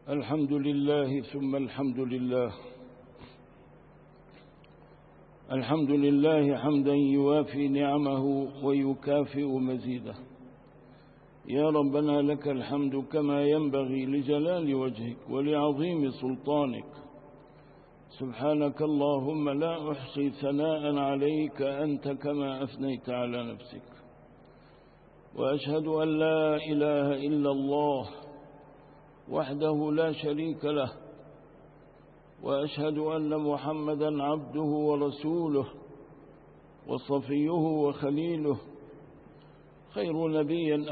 الحمد لله ثم الحمد لله. الحمد لله حمدا يوافي نعمه ويكافئ مزيده. يا ربنا لك الحمد كما ينبغي لجلال وجهك ولعظيم سلطانك. سبحانك اللهم لا أحصي ثناء عليك أنت كما أثنيت على نفسك. وأشهد أن لا إله إلا الله وحده لا شريك له، وأشهد أن محمدا عبده ورسوله وصفيه وخليله، خير نبي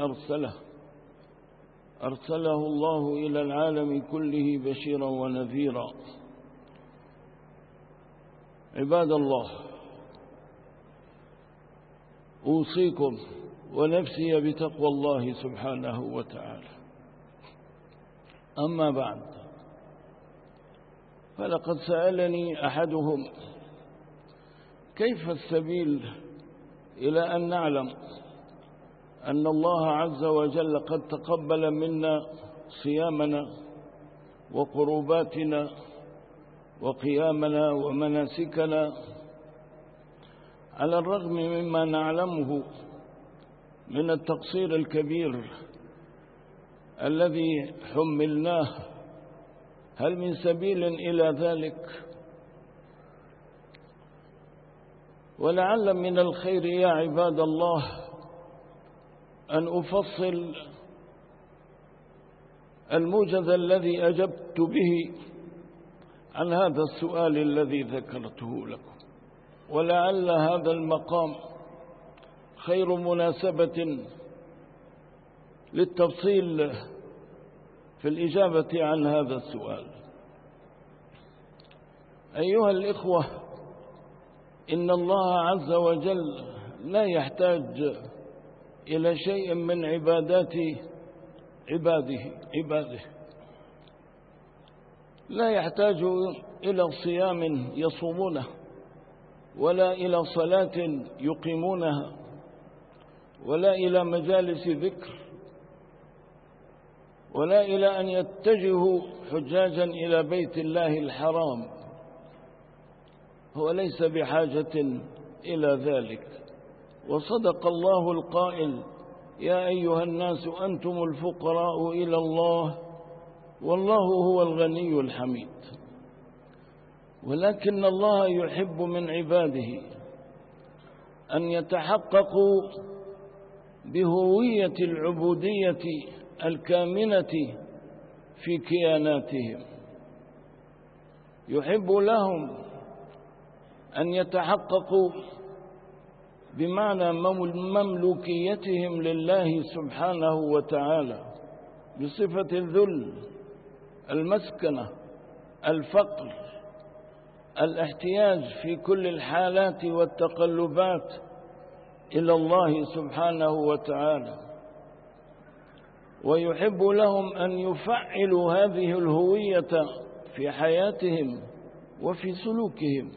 أرسله الله إلى العالم كله بشيرا ونذيرا. عباد الله، أوصيكم ونفسي بتقوى الله سبحانه وتعالى. أما بعد، فلقد سألني أحدهم كيف السبيل إلى أن نعلم أن الله عز وجل قد تقبل منا صيامنا وقرباتنا وقيامنا ومناسكنا، على الرغم مما نعلمه من التقصير الكبير الذي حملناه. هل من سبيل إلى ذلك؟ ولعل من الخير يا عباد الله أن أفصل الموجز الذي أجبت به عن هذا السؤال الذي ذكرته لكم، ولعل هذا المقام خير مناسبة للتفصيل في الإجابة عن هذا السؤال. أيها الإخوة، إن الله عز وجل لا يحتاج إلى شيء من عبادات عباده، لا يحتاج إلى صيام يصومونه، ولا إلى صلاة يقيمونها، ولا إلى مجالس ذكر، ولا إلى أن يتجهوا حجاجا إلى بيت الله الحرام. هو ليس بحاجة إلى ذلك. وصدق الله القائل: يا أيها الناس أنتم الفقراء إلى الله والله هو الغني الحميد. ولكن الله يحب من عباده أن يتحققوا بهوية العبودية الكامنة في كياناتهم. يحب لهم أن يتحققوا بمعنى مملوكيتهم لله سبحانه وتعالى بصفة الذل، المسكنة، الفقر، الاحتياج في كل الحالات والتقلبات إلى الله سبحانه وتعالى. ويحب لهم أن يفعلوا هذه الهوية في حياتهم وفي سلوكهم.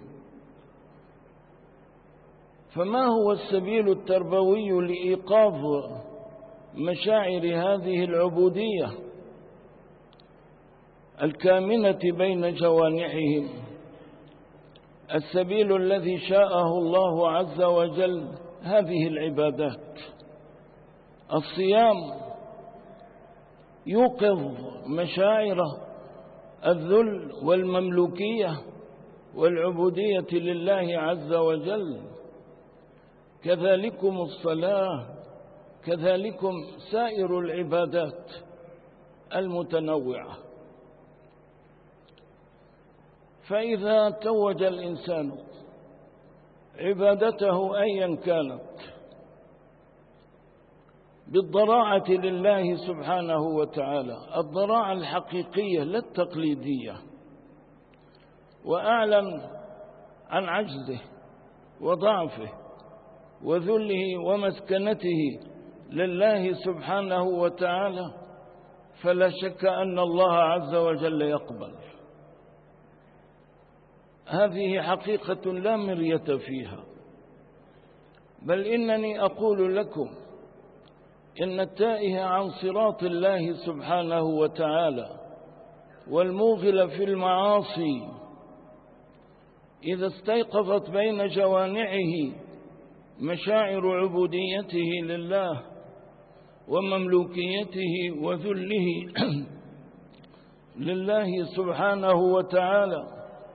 فما هو السبيل التربوي لإيقاظ مشاعر هذه العبودية الكامنة بين جوانحهم؟ السبيل الذي شاءه الله عز وجل هذه العبادات. الصيام يوقظ مشاعر الذل والمملوكية والعبودية لله عز وجل. كذلكم الصلاة، كذلكم سائر العبادات المتنوعة. فإذا توج الإنسان عبادته أيا كانت بالضراعة لله سبحانه وتعالى، الضراعة الحقيقية لا التقليدية، وأعلن عن عجزه وضعفه وذله ومسكنته لله سبحانه وتعالى، فلا شك أن الله عز وجل يقبل. هذه حقيقة لا مرية فيها. بل إنني أقول لكم إن التائه عن صراط الله سبحانه وتعالى والموغل في المعاصي إذا استيقظت بين جوانحه مشاعر عبوديته لله ومملوكيته وذله لله سبحانه وتعالى،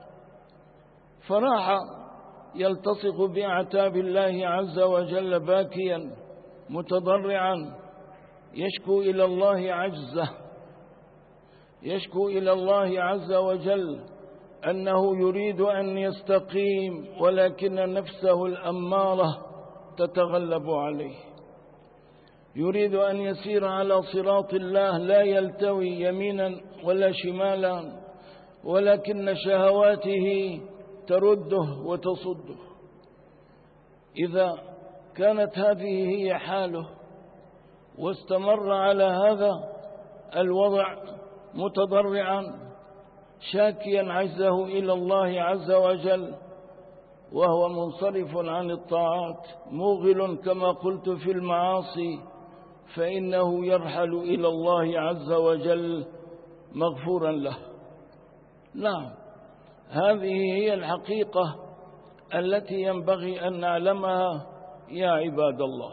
فراح يلتصق بأعتاب الله عز وجل باكيا متضرعا يشكو إلى الله عجزه، يشكو إلى الله عز وجل أنه يريد أن يستقيم ولكن نفسه الأمارة تتغلب عليه، يريد أن يسير على صراط الله لا يلتوي يمينا ولا شمالا، ولكن شهواته ترده وتصده. إذا كانت هذه هي حاله واستمر على هذا الوضع متضرعا شاكيا عجزه إلى الله عز وجل وهو منصرف عن الطاعات موغل كما قلت في المعاصي، فإنه يرحل إلى الله عز وجل مغفورا له. نعم، هذه هي الحقيقة التي ينبغي أن نعلمها يا عباد الله.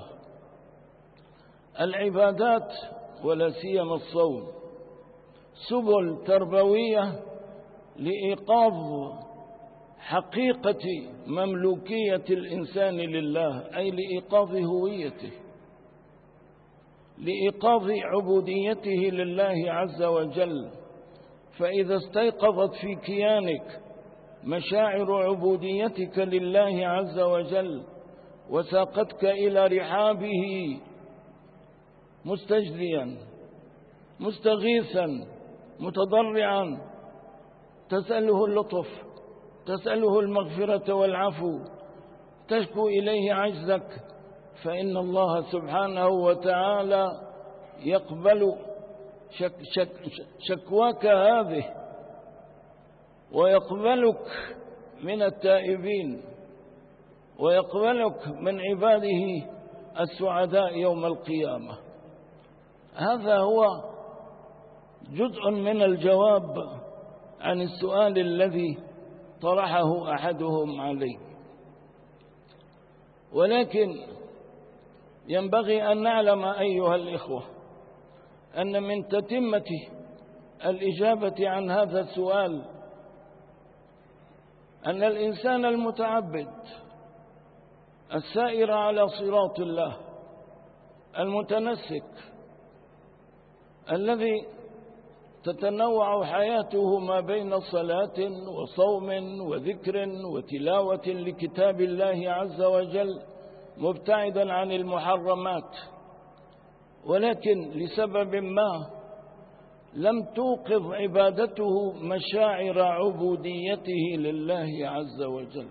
العبادات ولا سيما الصوم سبل تربوية لإيقاظ حقيقة مملوكية الإنسان لله، أي لإيقاظ هويته، لإيقاظ عبوديته لله عز وجل. فإذا استيقظت في كيانك مشاعر عبوديتك لله عز وجل وساقتك إلى رحابه مستجديا مستغيثا متضرعا تسأله اللطف، تسأله المغفرة والعفو، تشكو إليه عجزك، فإن الله سبحانه وتعالى يقبل شكواك هذه ويقبلك من التائبين ويقبلك من عباده السعداء يوم القيامة. هذا هو جزء من الجواب عن السؤال الذي طرحه أحدهم علي، ولكن ينبغي أن نعلم أيها الإخوة أن من تتمة الإجابة عن هذا السؤال أن الإنسان المتعبد السائر على صراط الله المتنسك الذي تتنوع حياته ما بين صلاة وصوم وذكر وتلاوة لكتاب الله عز وجل مبتعدا عن المحرمات، ولكن لسبب ما لم توقظ عبادته مشاعر عبوديته لله عز وجل،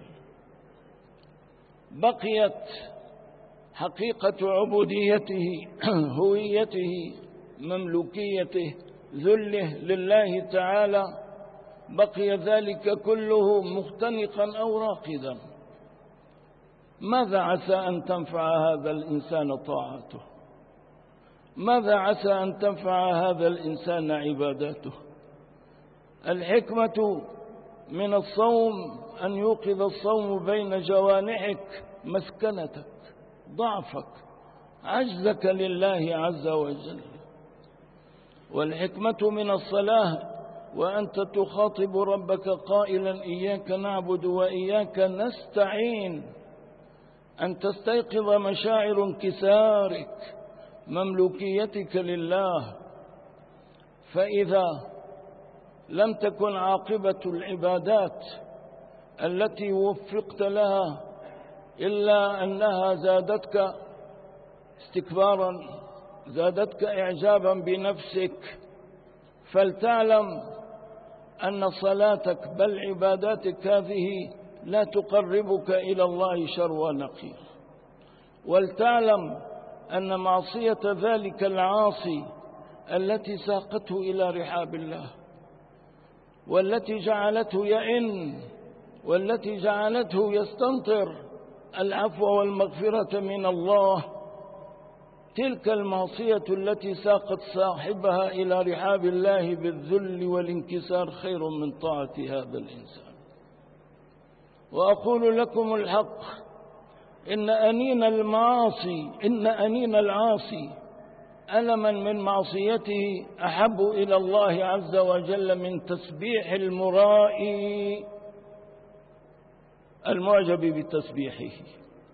بقيت حقيقة عبوديته هويته مملوكيته ذله لله تعالى بقي ذلك كله مختنقا أو راقدا. ماذا عسى أن تنفع هذا الإنسان طاعته؟ ماذا عسى أن تنفع هذا الإنسان عباداته؟ الحكمة من الصوم أن يوقظ الصوم بين جوانحك مسكنتك، ضعفك، عجزك لله عز وجل. والحكمة من الصلاة وأنت تخاطب ربك قائلا إياك نعبد وإياك نستعين أن تستيقظ مشاعر انكسارك مملوكيتك لله. فإذا لم تكن عاقبة العبادات التي وفقت لها إلا أنها زادتك استكبارا، زادتك إعجابا بنفسك، فلتعلم أن صلاتك بل عباداتك هذه لا تقربك إلى الله شروا نقير. ولتعلم أن معصية ذلك العاصي التي ساقته إلى رحاب الله والتي جعلته يئن والتي جعلته يستنطر العفو والمغفرة من الله تلك المعصية التي ساقت صاحبها إلى رحاب الله بالذل والانكسار خير من طاعة هذا الإنسان. وأقول لكم الحق، إن أنين العاصي ألما من معصيته أحب إلى الله عز وجل من تسبيح المرائي المعجب بتسبيحه.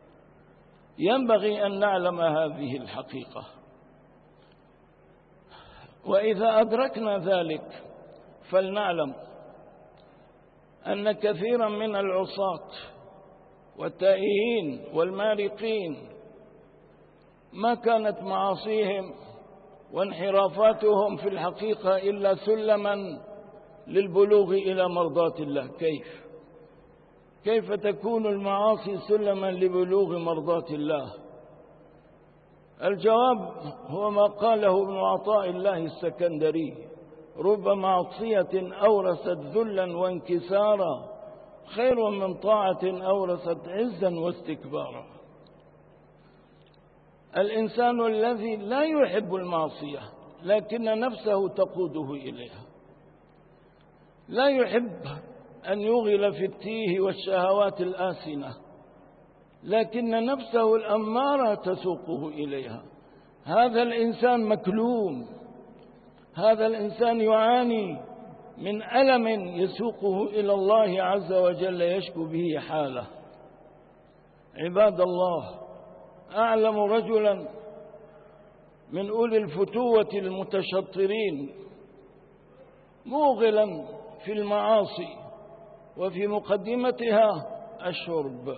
ينبغي أن نعلم هذه الحقيقة، وإذا أدركنا ذلك فلنعلم أن كثيرا من العصاة والتائهين والمارقين ما كانت معاصيهم وانحرافاتهم في الحقيقة إلا سلما للبلوغ إلى مرضاة الله. كيف تكون المعاصي سلما لبلوغ مرضاة الله؟ الجواب هو ما قاله ابن عطاء الله السكندري: رب معصية أورثت ذلا وانكسارا خير من طاعة أورثت عزا واستكبارا. الإنسان الذي لا يحب المعصية لكن نفسه تقوده إليها، لا يحب أن يغل في التيه والشهوات الآسنة لكن نفسه الأمارة تسوقه إليها، هذا الإنسان مكلوم، هذا الإنسان يعاني من ألم يسوقه إلى الله عز وجل يشكو به حاله. عباد الله، أعلم رجلا من أولي الفتوة المتشطرين موغلا في المعاصي وفي مقدمتها الشرب.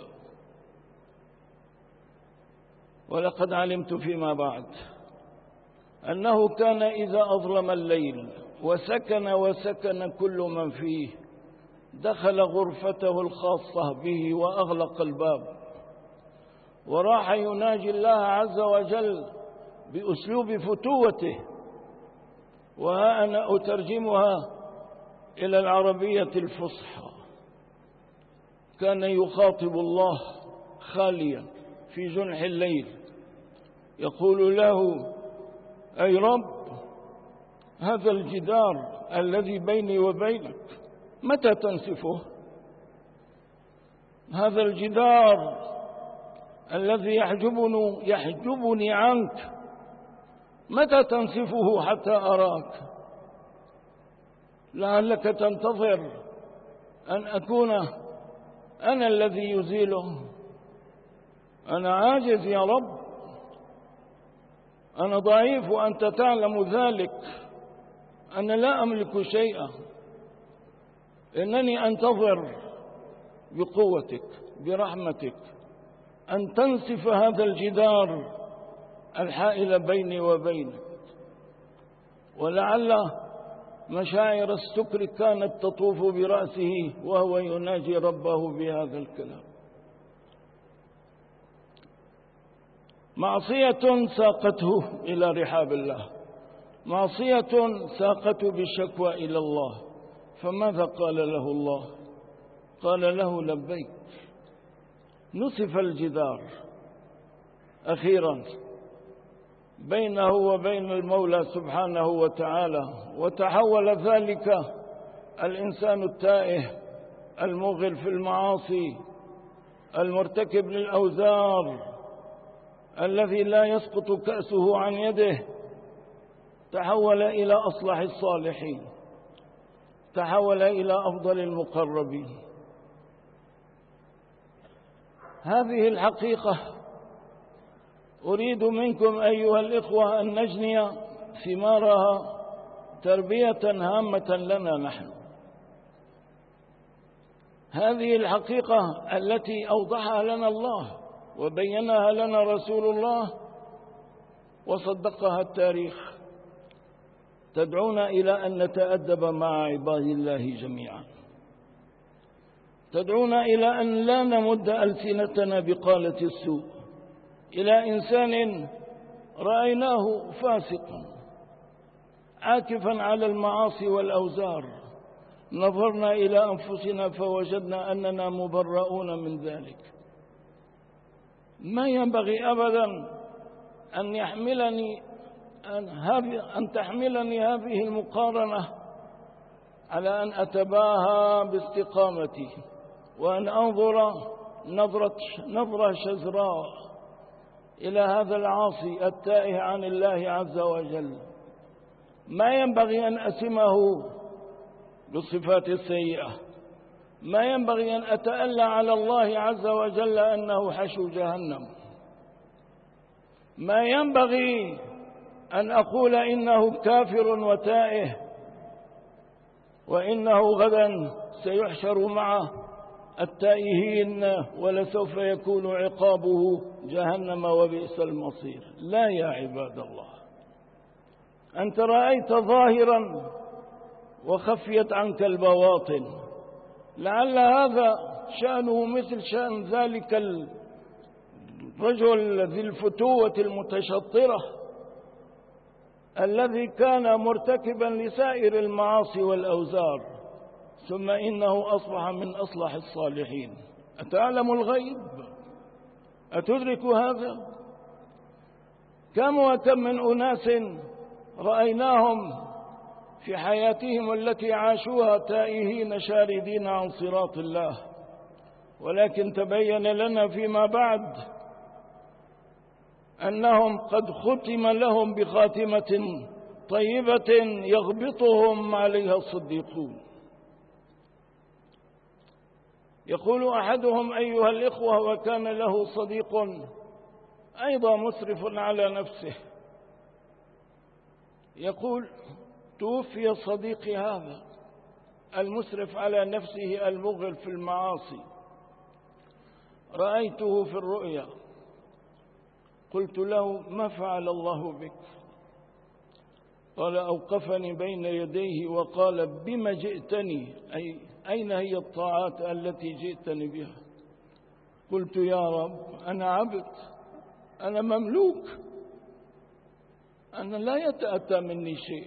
ولقد علمت فيما بعد أنه كان إذا أظلم الليل وسكن كل من فيه دخل غرفته الخاصة به وأغلق الباب وراح يناجي الله عز وجل بأسلوب فتوته. وها أنا أترجمها إلى العربية الفصحى. كان يخاطب الله خاليا في جنح الليل يقول له: أي رب، هذا الجدار الذي بيني وبينك متى تنسفه؟ هذا الجدار الذي يحجبني عنك متى تنسفه حتى أراك؟ لعلك تنتظر أن أكون أنا الذي يزيله. أنا عاجز يا رب، أنا ضعيف وأنت تعلم ذلك، أنا لا أملك شيئا، إنني أنتظر بقوتك برحمتك أن تنسف هذا الجدار الحائل بيني وبينك. ولعل مشاعر السكر كانت تطوف برأسه وهو يناجي ربه بهذا الكلام. معصية ساقته إلى رحاب الله، معصية ساقته بالشكوى إلى الله. فماذا قال له الله؟ قال له: لبيك. نسف الجدار أخيرا بينه وبين المولى سبحانه وتعالى، وتحول ذلك الإنسان التائه المغل في المعاصي المرتكب للأوزار الذي لا يسقط كأسه عن يده، تحول إلى أصلح الصالحين، تحول إلى أفضل المقربين. هذه الحقيقة أريد منكم أيها الإخوة أن نجني ثمارها تربية هامة لنا نحن. هذه الحقيقة التي أوضحها لنا الله وبينها لنا رسول الله وصدقها التاريخ تدعونا إلى أن نتأدب مع عباد الله جميعا، تدعونا إلى أن لا نمد ألسنتنا بقالة السوء إلى إنسان رأيناه فاسقا عاكفا على المعاصي والأوزار، نظرنا إلى أنفسنا فوجدنا أننا مبرؤون من ذلك. ما ينبغي أبدا أن تحملني هذه المقارنة على أن أتباهى باستقامتي وأن أنظر نظرة شزراء إلى هذا العاصي التائه عن الله عز وجل. ما ينبغي أن أسمه بالصفات السيئة، ما ينبغي أن أتألى على الله عز وجل أنه حشو جهنم، ما ينبغي أن أقول إنه كافر وتائه وإنه غدا سيحشر مع التائهين ولسوف يكون عقابه جهنم وبئس المصير. لا يا عباد الله، أنت رأيت ظاهرا وخفيت عنك البواطن. لعل هذا شأنه مثل شأن ذلك الرجل ذي الفتوة المتشطرة الذي كان مرتكبا لسائر المعاصي والأوزار، ثم إنه أصبح من أصلح الصالحين. أتعلم الغيب؟ أتدرك هذا؟ كم وكم من أناس رأيناهم في حياتهم التي عاشوها تائهين شاردين عن صراط الله، ولكن تبين لنا فيما بعد أنهم قد ختم لهم بخاتمة طيبة يغبطهم عليها الصديقون. يقول أحدهم: أيها الإخوة، وكان له صديق أيضا مسرف على نفسه، يقول: توفي صديقي هذا المسرف على نفسه المغرق في المعاصي، رأيته في الرؤيا، قلت له: ما فعل الله بك؟ قال: أوقفني بين يديه وقال: بما جئتني؟ أي أين هي الطاعات التي جئتني بها؟ قلت: يا رب، أنا عبد، أنا مملوك، أنا لا يتأتى مني شيء،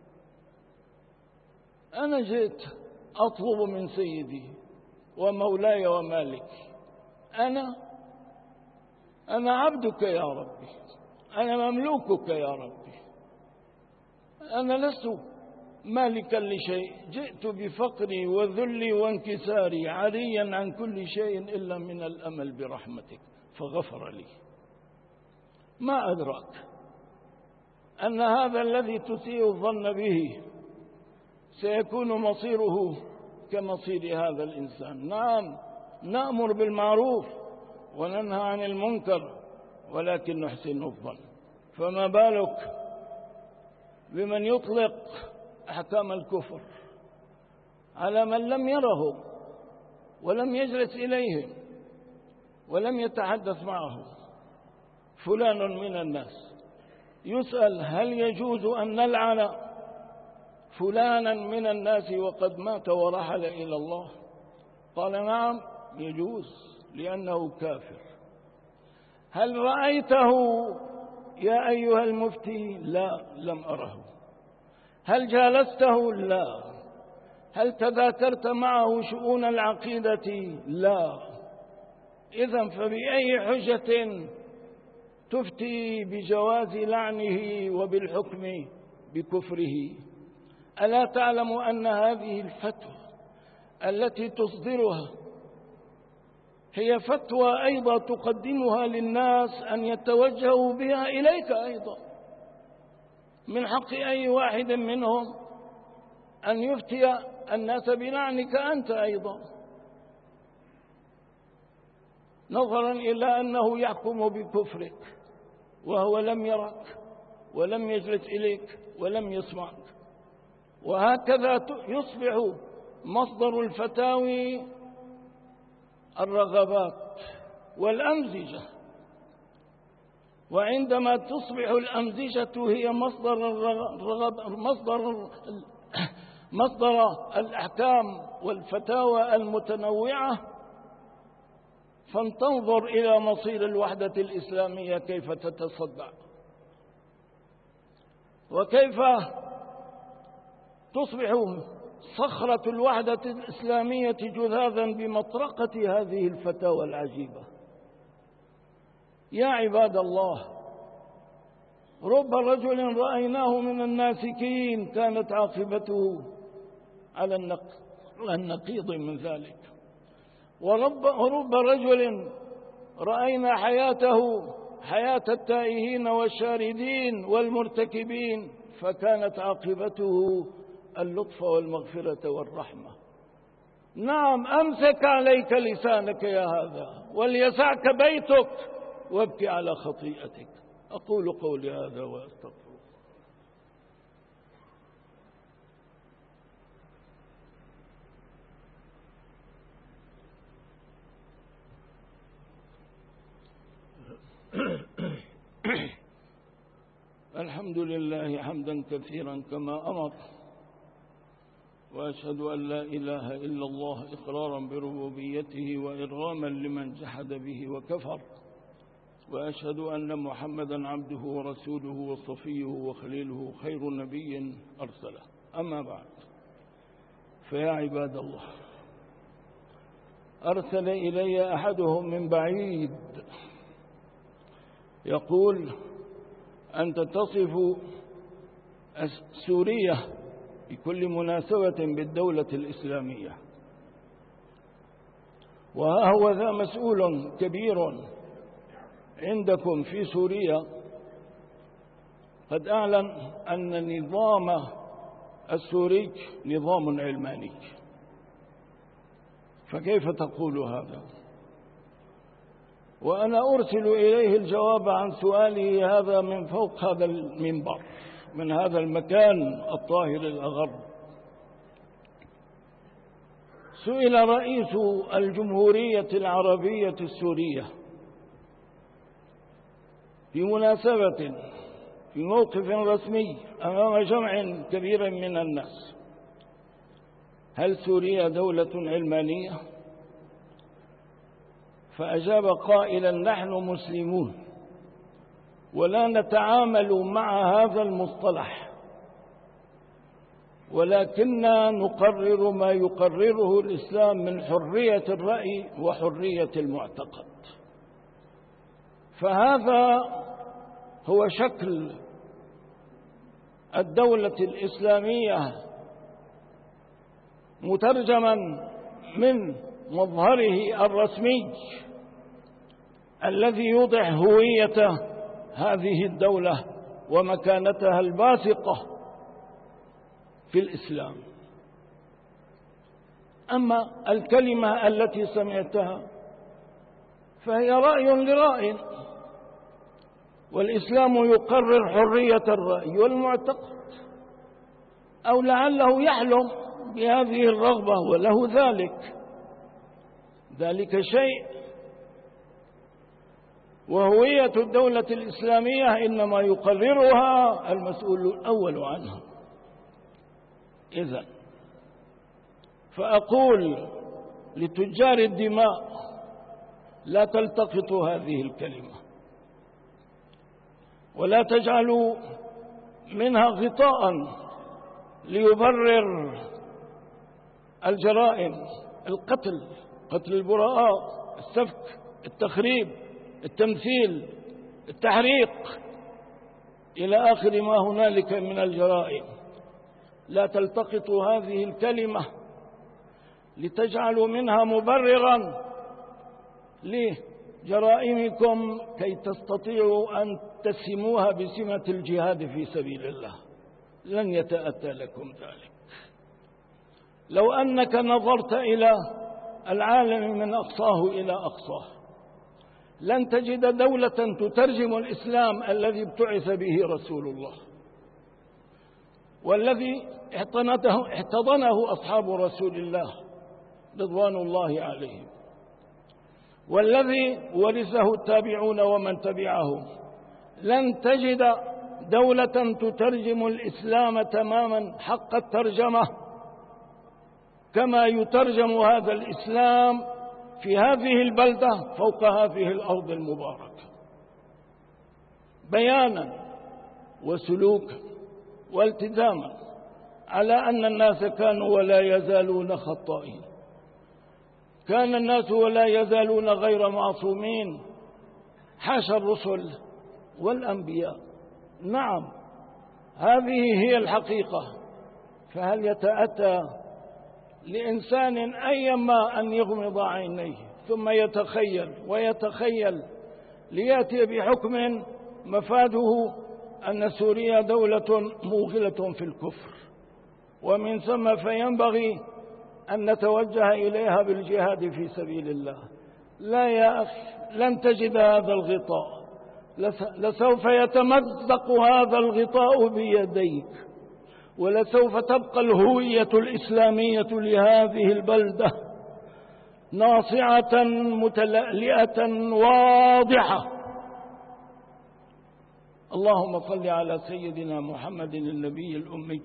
أنا جئت أطلب من سيدي ومولاي ومالكي، أنا عبدك يا ربي، أنا مملوكك يا ربي، أنا لست مالكا لشيء، جئت بفقري وذلي وانكساري عريا عن كل شيء إلا من الأمل برحمتك فغفر لي. ما أدراك أن هذا الذي تسيء الظن به سيكون مصيره كمصير هذا الإنسان. نعم، نأمر بالمعروف وننهى عن المنكر، ولكن نحسن الظن. فما بالك بمن يطلق أحكام الكفر على من لم يره ولم يجلس إليهم ولم يتحدث معه. فلان من الناس يسأل: هل يجوز أن نلعن فلانا من الناس وقد مات ورحل إلى الله؟ قال: نعم يجوز، لأنه كافر. هل رأيته يا أيها المفتي؟ لا، لم أره. هل جالسته؟ لا. هل تذاكرت معه شؤون العقيدة؟ لا. إذن فبأي حجة تفتي بجواز لعنه وبالحكم بكفره؟ ألا تعلم أن هذه الفتوى التي تصدرها هي فتوى أيضا تقدمها للناس أن يتوجهوا بها إليك أيضا؟ من حق أي واحد منهم أن يفتي الناس بلعنك أنت أيضا، نظرا إلى أنه يحكم بكفرك وهو لم يرك ولم يجلس إليك ولم يسمعك. وهكذا يصبح مصدر الفتاوي الرغبات والأمزجة، وعندما تصبح الأمزجة هي مصدر الأحكام والفتاوى المتنوعة، فلتنظر إلى مصير الوحدة الإسلامية كيف تتصدع، وكيف تصبح صخرة الوحدة الإسلامية جذاذا بمطرقة هذه الفتاوى العجيبة. يا عباد الله، رب رجل رأيناه من الناسكين كانت عاقبته على النقيض من ذلك. ورب رجل رأينا حياته حياة التائهين والشاردين والمرتكبين فكانت عاقبته اللطف والمغفرة والرحمة. نعم، أمسك عليك لسانك يا هذا وليسعك بيتك وابكي على خطيئتك. أقول قولي هذا وأستغفر. الحمد لله حمدا كثيرا كما أمر، وأشهد أن لا إله إلا الله إقرارا بربوبيته وإرغاما لمن جحد به وكفر، وأشهد أن محمدا عبده ورسوله وصفيه وخليله خير نبي أرسله. أما بعد، فيا عباد الله، أرسل إلي أحدهم من بعيد يقول: أنت تصف سوريا بكل مناسبة بالدولة الإسلامية، وها هو ذا مسؤول كبير عندكم في سوريا قد أعلن أن النظام السوري نظام علماني، فكيف تقول هذا؟ وأنا أرسل إليه الجواب عن سؤاله هذا من فوق هذا المنبر، من هذا المكان الطاهر الأغر. سئل رئيس الجمهورية العربية السورية في مناسبة في موقف رسمي أمام جمع كبير من الناس: هل سوريا دولة علمانية؟ فأجاب قائلا: نحن مسلمون ولا نتعامل مع هذا المصطلح، ولكننا نقرر ما يقرره الإسلام من حرية الرأي وحرية المعتقد. فهذا هو شكل الدولة الإسلامية مترجما من مظهره الرسمي الذي يوضح هوية هذه الدولة ومكانتها الباسقة في الإسلام. أما الكلمة التي سمعتها فهي رأي لرأي، والإسلام يقرر حرية الرأي والمعتقد، أو لعله يحلم بهذه الرغبة وله ذلك شيء، وهوية الدولة الإسلامية إنما يقررها المسؤول الأول عنها. إذن فأقول لتجار الدماء: لا تلتقطوا هذه الكلمة ولا تجعلوا منها غطاء ليبرر الجرائم، قتل البراء، السفك، التخريب، التمثيل، التحريق، إلى آخر ما هنالك من الجرائم. لا تلتقطوا هذه الكلمة لتجعلوا منها مبررا لجرائمكم كي تستطيعوا أن تسموها بسمة الجهاد في سبيل الله. لن يتأتى لكم ذلك. لو أنك نظرت إلى العالم من أقصاه إلى أقصاه لن تجد دولة تترجم الإسلام الذي ابتعث به رسول الله، والذي احتضنه أصحاب رسول الله رضوان الله عليهم، والذي ورثه التابعون ومن تبعهم. لن تجد دولة تترجم الإسلام تماما حق الترجمة كما يترجم هذا الإسلام في هذه البلدة فوق هذه الأرض المباركة، بيانا وسلوكا والتزاما على أن الناس كانوا ولا يزالون خطائين. كان الناس ولا يزالون غير معصومين، حاشا الرسل والأنبياء نعم، هذه هي الحقيقة. فهل يتأتى لإنسان أيما أن يغمض عينيه ثم يتخيل ويتخيل ليأتي بحكم مفاده أن سوريا دولة موغلة في الكفر، ومن ثم فينبغي أن نتوجه إليها بالجهاد في سبيل الله؟ لا يا أخي، لن تجد هذا الغطاء، لسوف يتمزق هذا الغطاء بيديك، ولسوف تبقى الهوية الإسلامية لهذه البلدة ناصعة متلألئة واضحة. اللهم صل على سيدنا محمد النبي الأمي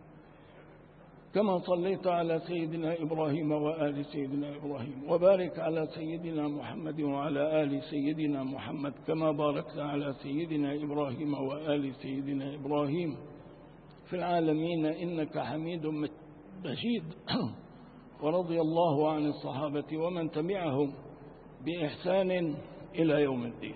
كما صليت على سيدنا إبراهيم وآل سيدنا إبراهيم، وبارك على سيدنا محمد وعلى آل سيدنا محمد كما باركت على سيدنا إبراهيم وآل سيدنا إبراهيم في العالمين إنك حميد مجيد. ورضي الله عن الصحابة ومن تبعهم بإحسان إلى يوم الدين.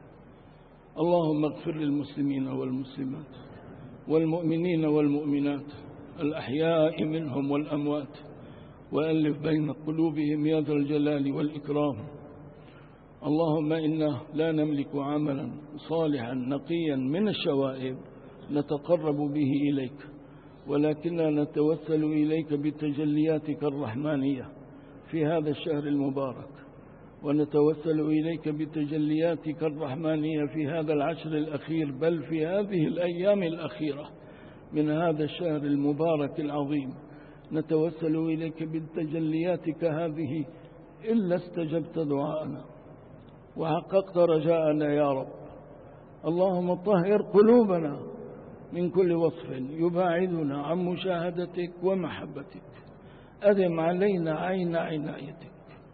اللهم اغفر للمسلمين والمسلمات والمؤمنين والمؤمنات الأحياء منهم والأموات، وألف بين قلوبهم يا ذا الجلال والإكرام. اللهم إنا لا نملك عملا صالحا نقيا من الشوائب نتقرب به إليك، ولكننا نتوسل إليك بتجلياتك الرحمانية في هذا الشهر المبارك، ونتوسل إليك بتجلياتك الرحمانية في هذا العشر الأخير، بل في هذه الأيام الأخيرة من هذا الشهر المبارك العظيم. نتوسل إليك بتجلياتك هذه إلا استجبت دعاءنا وحققت رجاءنا يا رب. اللهم طهر قلوبنا من كل وصف يباعدنا عن مشاهدتك ومحبتك، أدم علينا عين عنايتك.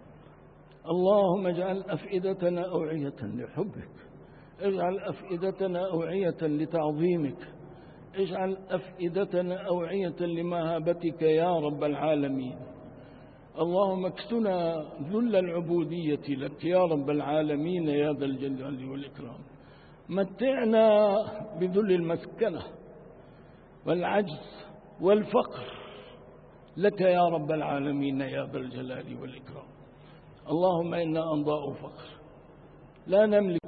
اللهم اجعل أفئدتنا أوعية لحبك، اجعل أفئدتنا أوعية لتعظيمك، اجعل أفئدتنا أوعية لمهابتك يا رب العالمين. اللهم اكسنا ذل العبودية لك يا رب العالمين يا ذا الجلال والإكرام. متعنا بذل المسكنة والعجز والفقر لك يا رب العالمين يا ذا الجلال والإكرام. اللهم إنا أنضاء فقر، لا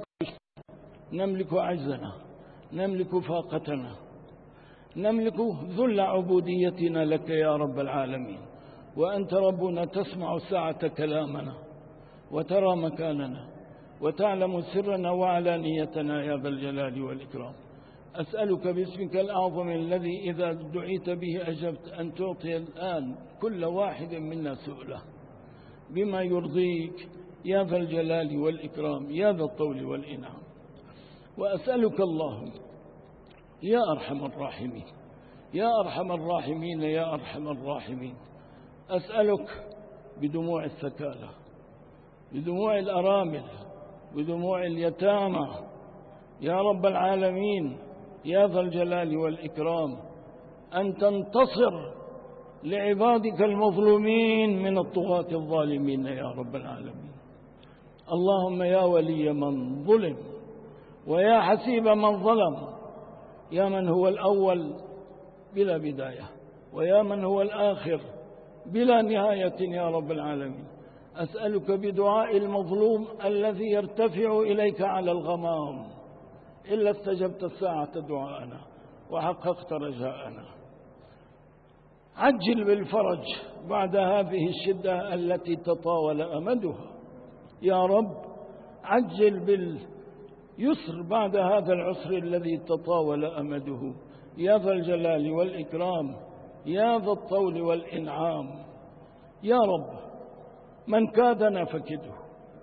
نملك عجزنا، نملك فاقتنا، نملك ذل عبوديتنا لك يا رب العالمين. وأنت ربنا تسمع ساعة كلامنا وترى مكاننا وتعلم سرنا وعلانيتنا يا ذا الجلال والإكرام. أسألك باسمك الأعظم الذي إذا دعيت به أجبت أن تعطي الآن كل واحد منا سؤله بما يرضيك يا ذا الجلال والإكرام يا ذا الطول والإنعام. وأسألك اللهم يا أرحم الراحمين يا أرحم الراحمين يا أرحم الراحمين، أسألك بدموع الثكالى، بدموع الأرامل، بدموع اليتامى يا رب العالمين يا ذا الجلال والإكرام أن تنتصر لعبادك المظلومين من الطغاة الظالمين يا رب العالمين. اللهم يا ولي من ظلم ويا حسيب من ظلم، يا من هو الأول بلا بداية ويا من هو الآخر بلا نهاية يا رب العالمين، أسألك بدعاء المظلوم الذي يرتفع إليك على الغمام إلا استجبت الساعة دعاءنا وحققت رجاءنا. عجل بالفرج بعد هذه الشدة التي تطاول أمدها يا رب، عجل باليسر بعد هذا العسر الذي تطاول أمده يا ذا الجلال والإكرام يا ذا الطول والإنعام. يا رب من كادنا فكده،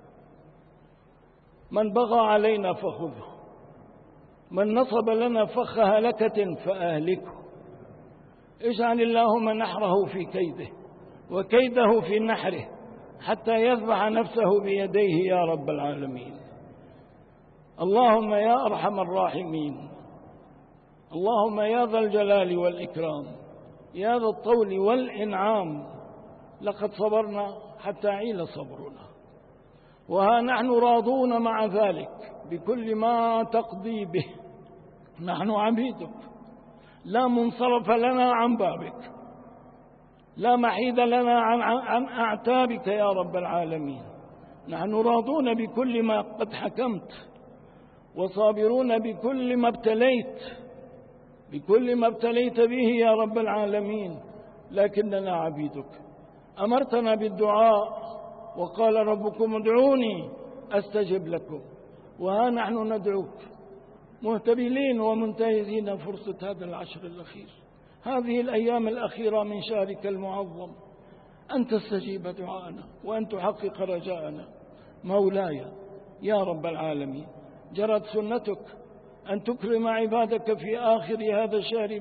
من بغى علينا فخذه، من نصب لنا فخ هلكة فأهلكه. اجعل اللهم نحره في كيده وكيده في نحره حتى يذبح نفسه بيديه يا رب العالمين. اللهم يا أرحم الراحمين، اللهم يا ذا الجلال والإكرام يا ذا الطول والإنعام، لقد صبرنا حتى عيل صبرنا، وها نحن راضون مع ذلك بكل ما تقضي به نحن عبيدك، لا منصرف لنا عن بابك، لا محيد لنا عن أعتابك يا رب العالمين. نحن راضون بكل ما قد حكمت، وصابرون بكل ما ابتليت به يا رب العالمين، لكننا عبيدك. أمرتنا بالدعاء وقال ربكم ادعوني أستجب لكم، وها نحن ندعوك مهتبلين ومنتهزين فرصة هذا العشر الأخير، هذه الأيام الأخيرة من شهرك المعظم، أن تستجيب دعاءنا وأن تحقق رجاءنا. مولاي يا رب العالمين، جرت سنتك أن تكرم عبادك في آخر هذا الشهر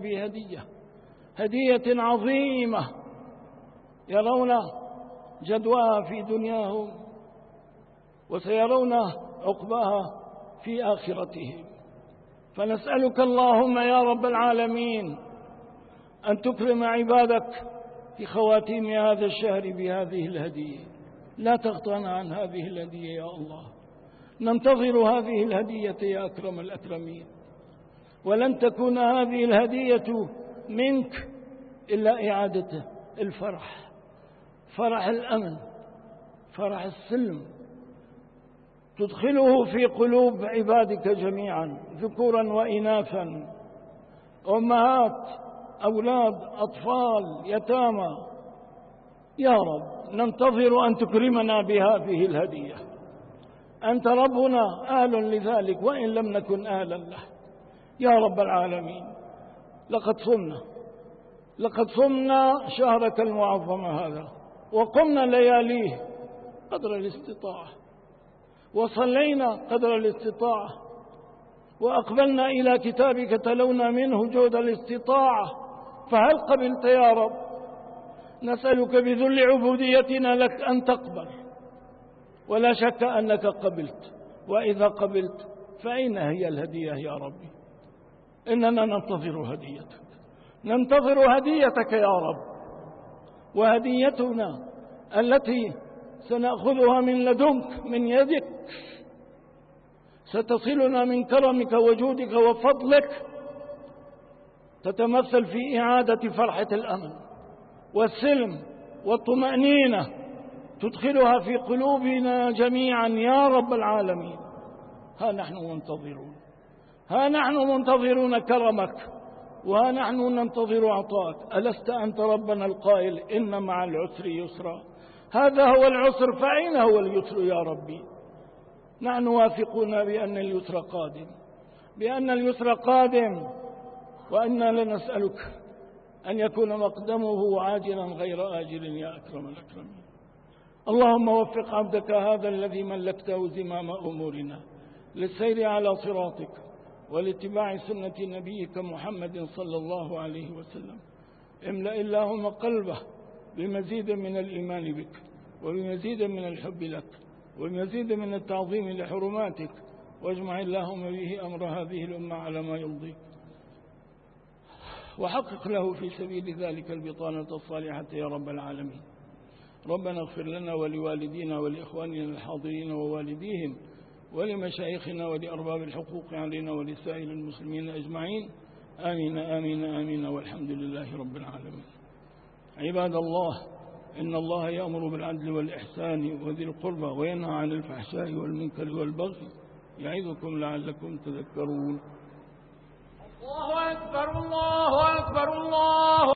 هدية عظيمة يرون جدواها في دنياهم وسيرون عقباها في آخرتهم. فنسألك اللهم يا رب العالمين أن تكرم عبادك في خواتيم هذا الشهر بهذه الهدية. لا تغطنا عن هذه الهدية يا الله، ننتظر هذه الهدية يا أكرم الأكرمين، ولن تكون هذه الهدية منك إلا إعادة الفرح، فرح الأمن، فرح السلم، تدخله في قلوب عبادك جميعا، ذكورا وإناثا، أمهات، أولاد، أطفال، يتامى. يا رب ننتظر أن تكرمنا بهذه الهدية، أنت ربنا آل لذلك وإن لم نكن آلا له يا رب العالمين. لقد صمنا شهرك المعظم هذا، وقمنا لياليه قدر الاستطاعة، وصلينا قدر الاستطاعة، وأقبلنا إلى كتابك تلونا منه جود الاستطاعة، فهل قبلت يا رب؟ نسألك بذل عبوديتنا لك أن تقبل، ولا شك أنك قبلت، وإذا قبلت فأين هي الهدية يا ربي؟ إننا ننتظر هديتك يا رب، وهديتنا التي سنأخذها من لدنك من يدك ستصلنا من كرمك وجودك وفضلك، تتمثل في إعادة فرحة الأمن والسلم والطمأنينة، تدخلها في قلوبنا جميعا يا رب العالمين. ها نحن منتظرون كرمك، وها نحن ننتظر عطاك. ألست أنت ربنا القائل إن مع العسر يسرا؟ هذا هو العسر، فأين هو اليسر يا ربي؟ نحن واثقون بأن اليسر قادم، وأنا لنسألك أن يكون مقدمه عاجلا غير آجل يا أكرم الأكرمين. اللهم وفق عبدك هذا الذي ملكته زمام أمورنا للسير على صراطك ولاتباع سنة نبيك محمد صلى الله عليه وسلم. املأ اللهم قلبه بمزيد من الإيمان بك، وبمزيد من الحب لك، وبمزيد من التعظيم لحرماتك، واجمع اللهم به أمر هذه الأمة على ما يرضيك، وحقق له في سبيل ذلك البطانة الصالحة يا رب العالمين. ربنا اغفر لنا ولوالدينا ولإخواننا الحاضرين ووالديهم ولمشايخنا ولأرباب الحقوق علينا ولسائر المسلمين أجمعين. آمين آمين آمين، والحمد لله رب العالمين. عباد الله، إن الله يأمر بالعدل والإحسان وذي القربى وينهى عن الفحشاء والمنكر والبغي يعظكم لعلكم تذكرون. الله أكبر الله أكبر الله